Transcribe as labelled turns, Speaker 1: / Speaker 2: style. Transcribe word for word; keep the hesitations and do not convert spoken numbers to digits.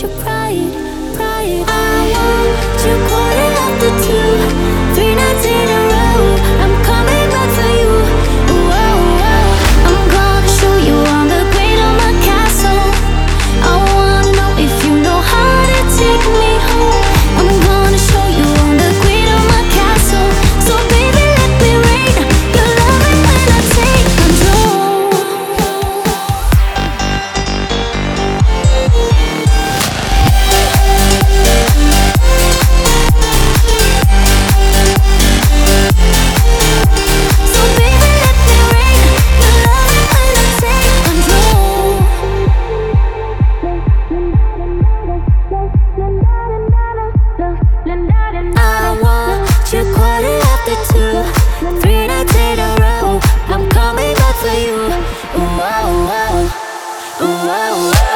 Speaker 1: your pride, pride. I want you quarter after two, three nights in a row. I'm coming back for you. Whoa, whoa. I'm gonna show you on the green of my castle. I wanna know if you know how to take me home. I'm gonna show you on the green of my castle. So baby, let me rain your loving when I take control. So baby, let me rain your loving when I take control. I want you quarter after two, three nights in a row. I'm coming back for you. Ooh, oh, oh. Ooh, oh, oh.